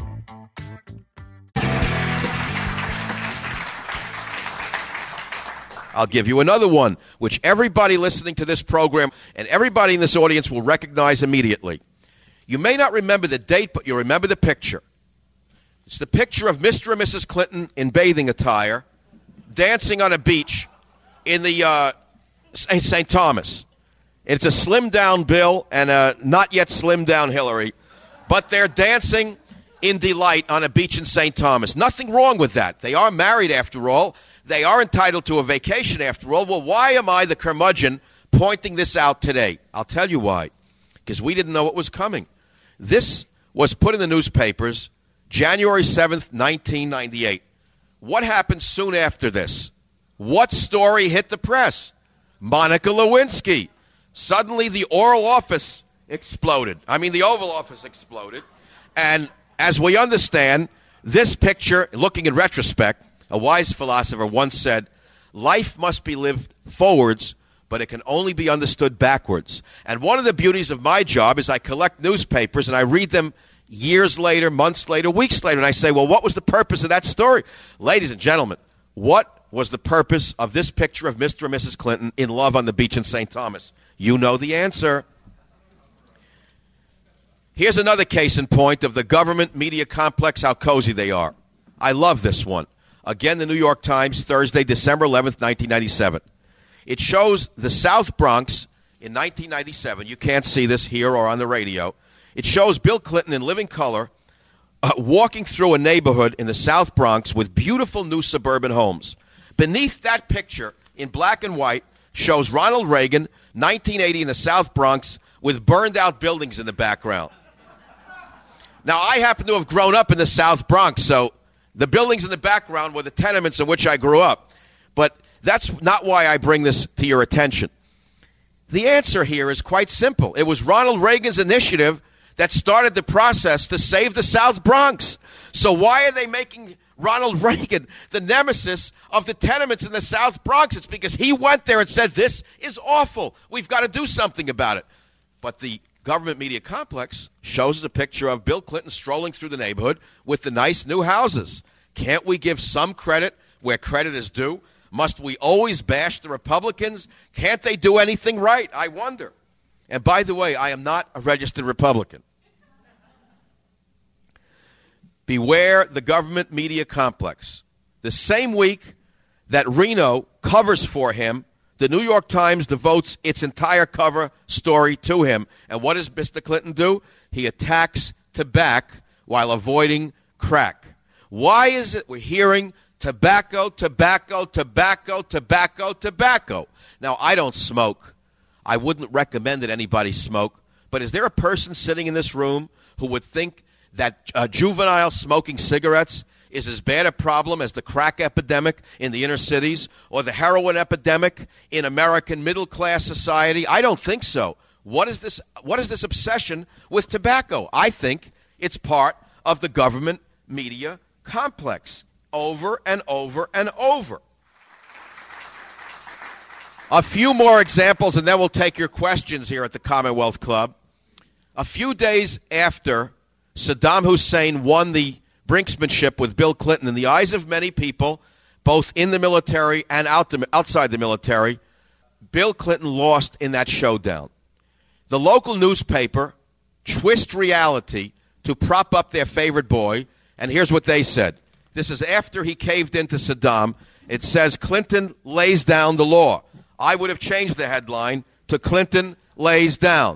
I'll give you another one, which everybody listening to this program and everybody in this audience will recognize immediately. You may not remember the date, but you remember the picture. It's the picture of Mr. and Mrs. Clinton in bathing attire, dancing on a beach in the St. Thomas. It's a slimmed-down Bill and a not yet slimmed-down Hillary, but they're dancing in delight on a beach in St. Thomas. Nothing wrong with that. They are married, after all. They are entitled to a vacation, after all. Well, why am I, the curmudgeon, pointing this out today? I'll tell you why. Because we didn't know it was coming. This was put in the newspapers January 7th, 1998. What happened soon after this? What story hit the press? Monica Lewinsky. Suddenly the Oval Office exploded. And as we understand, this picture, looking in retrospect, a wise philosopher once said, life must be lived forwards, but it can only be understood backwards. And one of the beauties of my job is I collect newspapers and I read them years later, months later, weeks later, and I say, well, what was the purpose of that story? Ladies and gentlemen, what was the purpose of this picture of Mr. and Mrs. Clinton in love on the beach in St. Thomas? You know the answer. Here's another case in point of the government media complex, how cozy they are. I love this one. Again, the New York Times, Thursday, December 11th, 1997. It shows the South Bronx in 1997. You can't see this here or on the radio. It shows Bill Clinton in living color walking through a neighborhood in the South Bronx with beautiful new suburban homes. Beneath that picture, in black and white, shows Ronald Reagan, 1980 in the South Bronx, with burned-out buildings in the background. Now, I happen to have grown up in the South Bronx, so The buildings in the background were the tenements in which I grew up. But that's not why I bring this to your attention. The answer here is quite simple. It was Ronald Reagan's initiative that started the process to save the South Bronx. So why are they making Ronald Reagan the nemesis of the tenements in the South Bronx? It's because he went there and said, this is awful. We've got to do something about it. But the government media complex shows us a picture of Bill Clinton strolling through the neighborhood with the nice new houses. Can't we give some credit where credit is due? Must we always bash the Republicans? Can't they do anything right? I wonder. And by the way, I am not a registered Republican. Beware the government media complex. The same week that Reno covers for him, the New York Times devotes its entire cover story to him. And what does Mr. Clinton do? He attacks tobacco while avoiding crack. Why is it we're hearing tobacco, tobacco, tobacco, tobacco, tobacco? Now, I don't smoke. I wouldn't recommend that anybody smoke. But is there a person sitting in this room who would think that juvenile smoking cigarettes is as bad a problem as the crack epidemic in the inner cities or the heroin epidemic in American middle-class society? I don't think so. What is this obsession with tobacco? I think it's part of the government media complex over and over and over. A few more examples, and then we'll take your questions here at the Commonwealth Club. A few days after Saddam Hussein won the brinksmanship with Bill Clinton, in the eyes of many people, both in the military and outside the military, Bill Clinton lost in that showdown. The local newspaper twist reality to prop up their favorite boy, and here's what they said. This is after he caved into Saddam. It says, Clinton lays down the law. I would have changed the headline to Clinton lays down.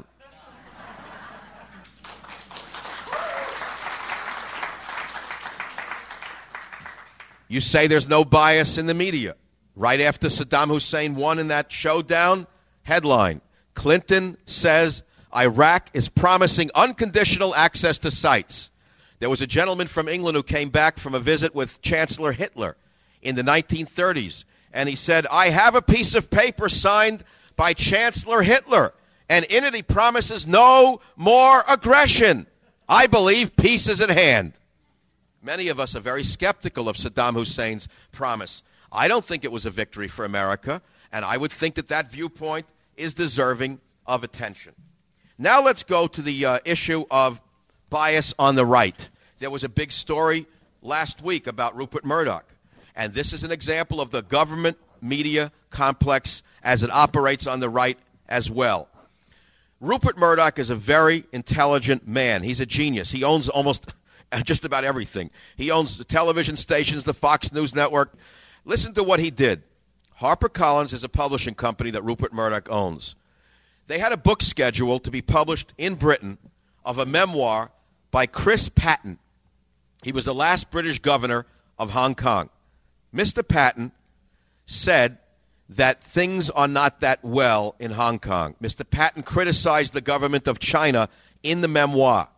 You say there's no bias in the media. Right after Saddam Hussein won in that showdown, headline, Clinton says Iraq is promising unconditional access to sites. There was a gentleman from England who came back from a visit with Chancellor Hitler in the 1930s, and he said, I have a piece of paper signed by Chancellor Hitler, and in it he promises no more aggression. I believe peace is at hand. Many of us are very skeptical of Saddam Hussein's promise. I don't think it was a victory for America, and I would think that that viewpoint is deserving of attention. Now let's go to the issue of bias on the right. There was a big story last week about Rupert Murdoch, and this is an example of the government media complex as it operates on the right as well. Rupert Murdoch is a very intelligent man. He's a genius. He owns almost just about everything. He owns the television stations, the Fox News Network. Listen to what he did. HarperCollins is a publishing company that Rupert Murdoch owns. They had a book scheduled to be published in Britain of a memoir by Chris Patten. He was the last British governor of Hong Kong. Mr. Patten said that things are not that well in Hong Kong. Mr. Patten criticized the government of China in the memoir.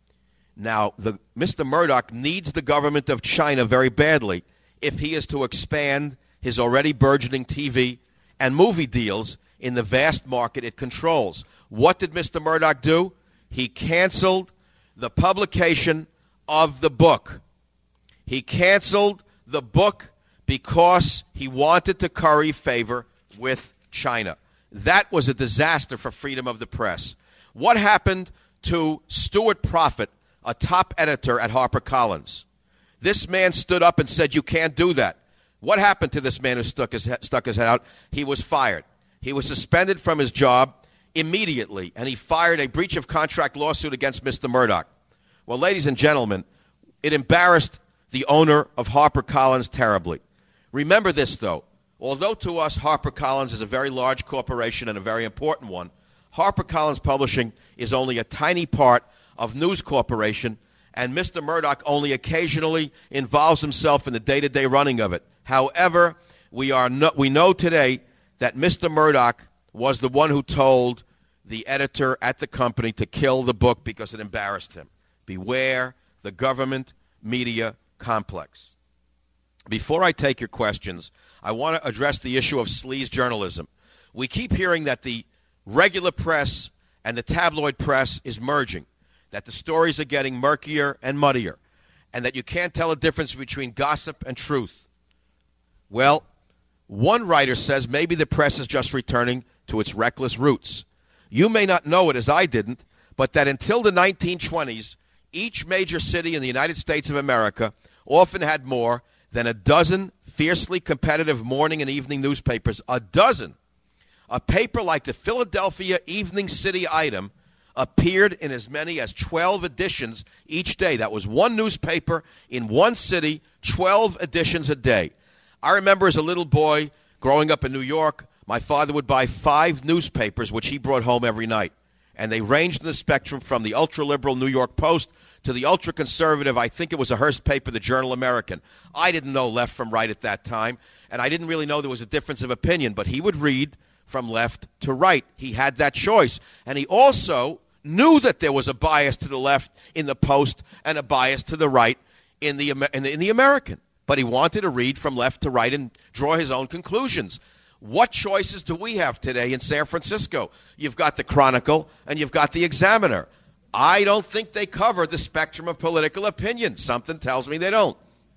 Now, Mr. Murdoch needs the government of China very badly if he is to expand his already burgeoning TV and movie deals in the vast market it controls. What did Mr. Murdoch do? He canceled the publication of the book. He canceled the book because he wanted to curry favor with China. That was a disaster for freedom of the press. What happened to Stuart Prophet, a top editor at HarperCollins? This man stood up and said, you can't do that. What happened to this man who stuck his head out? He was fired. He was suspended from his job immediately, and he fired a breach of contract lawsuit against Mr. Murdoch. Well, ladies and gentlemen, it embarrassed the owner of HarperCollins terribly. Remember this, though. Although to us HarperCollins is a very large corporation and a very important one, HarperCollins Publishing is only a tiny part of News Corporation, and Mr. Murdoch only occasionally involves himself in the day-to-day running of it. However, we know today that Mr. Murdoch was the one who told the editor at the company to kill the book because it embarrassed him. Beware the government media complex. Before I take your questions, I want to address the issue of sleaze journalism. We keep hearing that the regular press and the tabloid press is merging, that the stories are getting murkier and muddier, and that you can't tell a difference between gossip and truth. Well, one writer says maybe the press is just returning to its reckless roots. You may not know it, as I didn't, but that until the 1920s, each major city in the United States of America often had more than a dozen fiercely competitive morning and evening newspapers. A dozen. A paper like the Philadelphia Evening City Item appeared in as many as 12 editions each day. That was one newspaper in one city, 12 editions a day. I remember as a little boy growing up in New York, my father would buy 5 newspapers, which he brought home every night. And they ranged in the spectrum from the ultra-liberal New York Post to the ultra-conservative, I think it was a Hearst paper, the Journal American. I didn't know left from right at that time, and I didn't really know there was a difference of opinion, but he would read from left to right. He had that choice. And he also knew that there was a bias to the left in the Post and a bias to the right in the American. But he wanted to read from left to right and draw his own conclusions. What choices do we have today in San Francisco? You've got the Chronicle and you've got the Examiner. I don't think they cover the spectrum of political opinion. Something tells me they don't.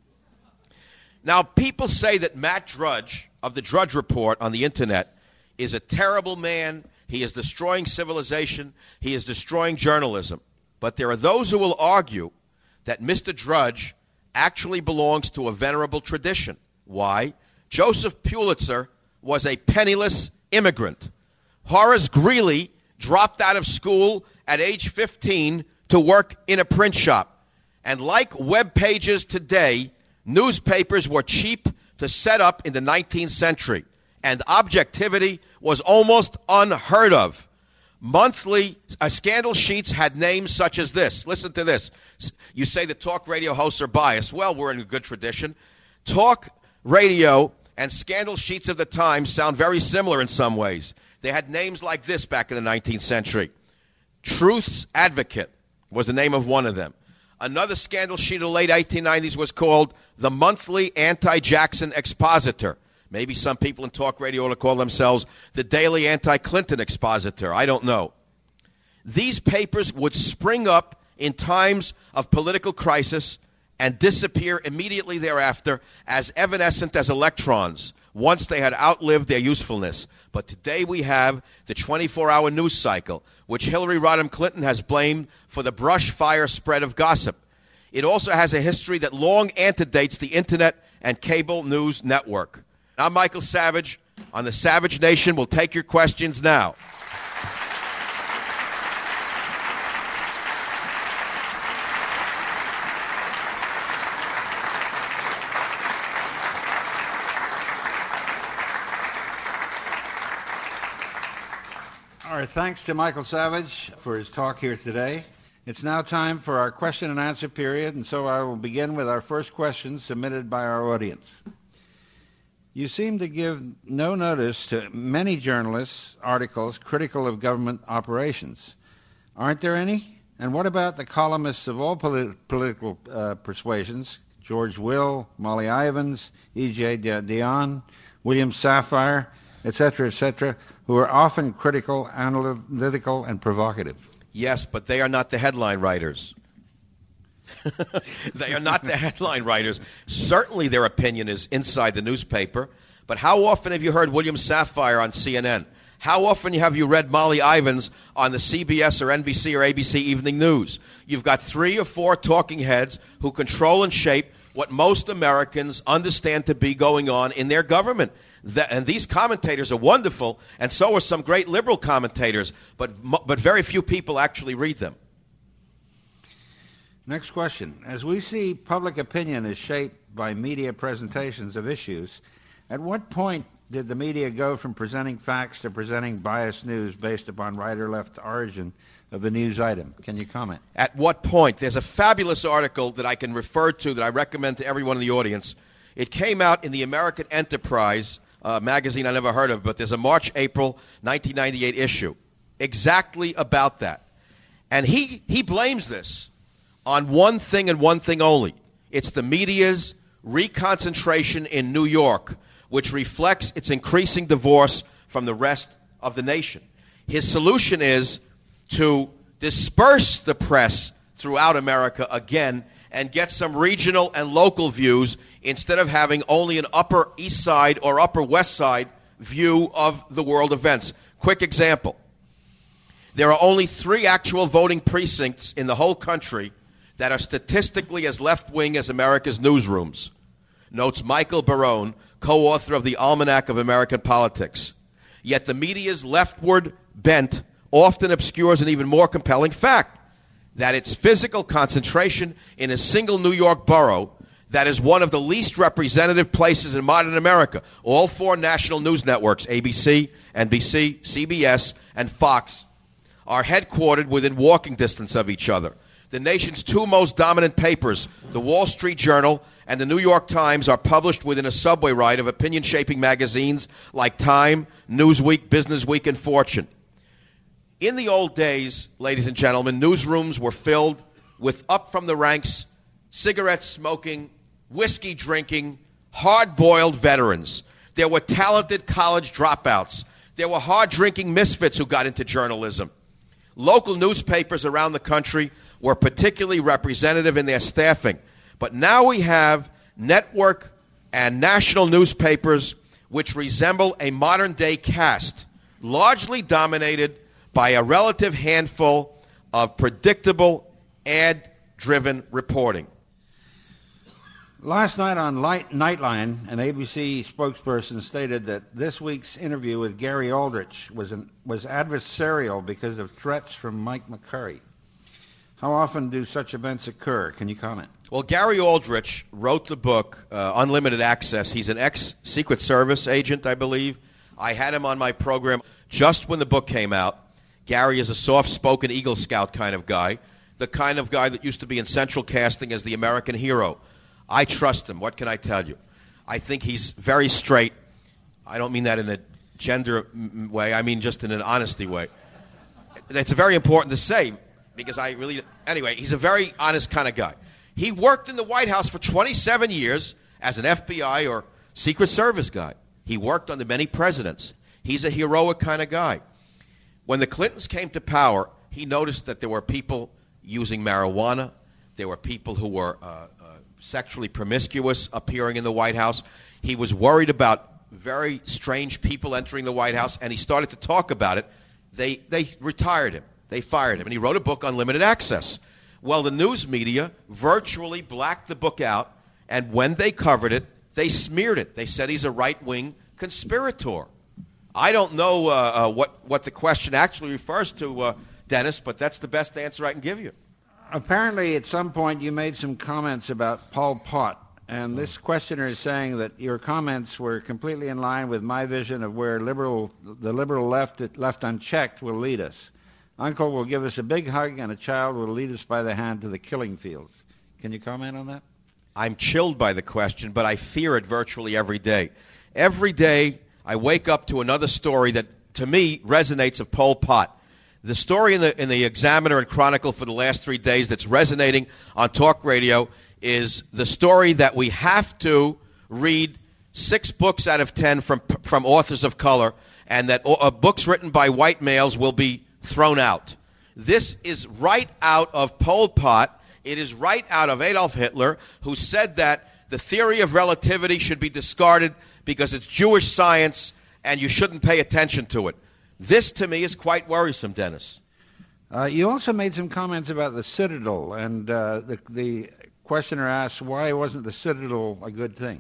Now, people say that Matt Drudge of the Drudge Report on the Internet is a terrible man. He is destroying civilization. He is destroying journalism. But there are those who will argue that Mr. Drudge actually belongs to a venerable tradition. Why? Joseph Pulitzer was a penniless immigrant. Horace Greeley dropped out of school at age 15 to work in a print shop. And like web pages today, newspapers were cheap to set up in the 19th century. And objectivity was almost unheard of. Monthly scandal sheets had names such as this. Listen to this. You say the talk radio hosts are biased. Well, we're in a good tradition. Talk radio and scandal sheets of the time sound very similar in some ways. They had names like this back in the 19th century. Truth's Advocate was the name of one of them. Another scandal sheet of the late 1890s was called the Monthly Anti-Jackson Expositor. Maybe some people in talk radio ought to call themselves the Daily Anti-Clinton Expositor. I don't know. These papers would spring up in times of political crisis and disappear immediately thereafter as evanescent as electrons once they had outlived their usefulness. But today we have the 24-hour news cycle, which Hillary Rodham Clinton has blamed for the brush fire spread of gossip. It also has a history that long antedates the Internet and cable news network. I'm Michael Savage on the Savage Nation. We'll take your questions now. All right, thanks to Michael Savage for his talk here today. It's now time for our question and answer period, and so I will begin with our first question submitted by our audience. You seem to give no notice to many journalists' articles critical of government operations. Aren't there any? And what about the columnists of all political persuasions, George Will, Molly Ivins, E.J. Dionne, William Safire, etc., who are often critical, analytical, and provocative? Yes, but they are not the headline writers. They are not the headline writers. Certainly their opinion is inside the newspaper, but how often have you heard William Safire on CNN? How often have you read Molly Ivins on the CBS or NBC or ABC Evening News? You've got 3 or 4 talking heads who control and shape what most Americans understand to be going on in their government. And these commentators are wonderful, and so are some great liberal commentators, but very few people actually read them. Next question. As we see public opinion is shaped by media presentations of issues, at what point did the media go from presenting facts to presenting biased news based upon right or left origin of the news item? Can you comment? At what point? There's a fabulous article that I can refer to that I recommend to everyone in the audience. It came out in the American Enterprise magazine I never heard of, but there's a March-April 1998 issue exactly about that. And he blames this on one thing and one thing only. It's the media's reconcentration in New York, which reflects its increasing divorce from the rest of the nation. His solution is to disperse the press throughout America again and get some regional and local views instead of having only an Upper East Side or Upper West Side view of the world events. Quick example. There are only 3 actual voting precincts in the whole country that are statistically as left-wing as America's newsrooms, notes Michael Barone, co-author of the Almanac of American Politics. Yet the media's leftward bent often obscures an even more compelling fact, that its physical concentration in a single New York borough that is one of the least representative places in modern America. All 4 national news networks, ABC, NBC, CBS, and Fox, are headquartered within walking distance of each other. The nation's 2 most dominant papers, the Wall Street Journal and the New York Times, are published within a subway ride of opinion-shaping magazines like Time, Newsweek, Business Week, and Fortune. In the old days, ladies and gentlemen, newsrooms were filled with up-from-the-ranks, cigarette-smoking, whiskey-drinking, hard-boiled veterans. There were talented college dropouts. There were hard-drinking misfits who got into journalism. Local newspapers around the country were particularly representative in their staffing. But now we have network and national newspapers which resemble a modern-day caste, largely dominated by a relative handful of predictable, ad-driven reporting. Last night on Nightline, an ABC spokesperson stated that this week's interview with Gary Aldrich was adversarial because of threats from Mike McCurry. How often do such events occur? Can you comment? Well, Gary Aldrich wrote the book, Unlimited Access. He's an ex-Secret Service agent, I believe. I had him on my program just when the book came out. Gary is a soft-spoken Eagle Scout kind of guy, the kind of guy that used to be in Central Casting as the American hero. I trust him. What can I tell you? I think he's very straight. I don't mean that in a gender way. I mean just in an honesty way. It's very important to say because anyway, he's a very honest kind of guy. He worked in the White House for 27 years as an FBI or Secret Service guy. He worked under many presidents. He's a heroic kind of guy. When the Clintons came to power, he noticed that there were people using marijuana. There were people who were sexually promiscuous appearing in the White House. He was worried about very strange people entering the White House, and he started to talk about it. They retired him. They fired him, and he wrote a book, Unlimited Access. Well, the news media virtually blacked the book out, and when they covered it, they smeared it. They said he's a right-wing conspirator. I don't know what the question actually refers to, Dennis, but that's the best answer I can give you. Apparently, at some point, you made some comments about Pol Pot, and this questioner is saying that your comments were completely in line with my vision of where the liberal left unchecked will lead us. Uncle will give us a big hug, and a child will lead us by the hand to the killing fields. Can you comment on that? I'm chilled by the question, but I fear it virtually every day. Every day, I wake up to another story that, to me, resonates of Pol Pot. The story in the Examiner and Chronicle for the last 3 days that's resonating on talk radio is the story that we have to read 6 books out of 10 from authors of color, and that books written by white males will be thrown out. This is right out of Pol Pot. It is right out of Adolf Hitler, who said that the theory of relativity should be discarded because it's Jewish science and you shouldn't pay attention to it. This, to me, is quite worrisome, Dennis. You also made some comments about the Citadel, and the questioner asked, why wasn't the Citadel a good thing?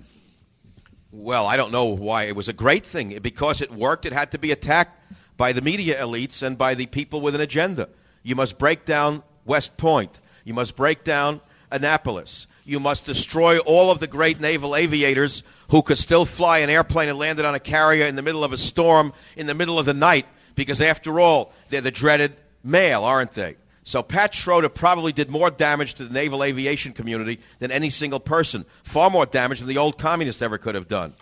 Well, I don't know why. It was a great thing. Because it worked, it had to be attacked by the media elites and by the people with an agenda. You must break down West Point. You must break down Annapolis. You must destroy all of the great naval aviators who could still fly an airplane and land it on a carrier in the middle of a storm in the middle of the night, because after all, they're the dreaded male, aren't they? So Pat Schroeder probably did more damage to the naval aviation community than any single person, far more damage than the old communists ever could have done.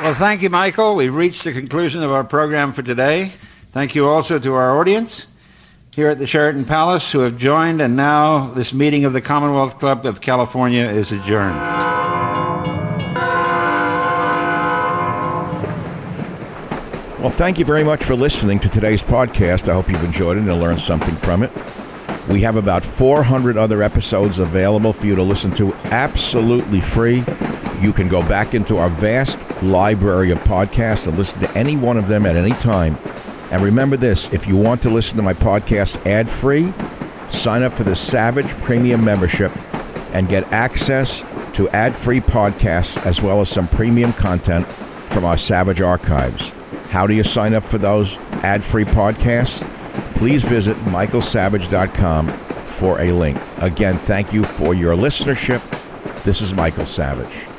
Well, thank you, Michael. We've reached the conclusion of our program for today. Thank you also to our audience here at the Sheraton Palace who have joined, and now this meeting of the Commonwealth Club of California is adjourned. Well, thank you very much for listening to today's podcast. I hope you've enjoyed it and learned something from it. We have about 400 other episodes available for you to listen to absolutely free. You can go back into our vast library of podcasts and listen to any one of them at any time. And remember this, if you want to listen to my podcast ad-free, sign up for the Savage Premium membership and get access to ad-free podcasts as well as some premium content from our Savage archives. How do you sign up for those ad-free podcasts? Please visit michaelsavage.com for a link. Again, thank you for your listenership. This is Michael Savage.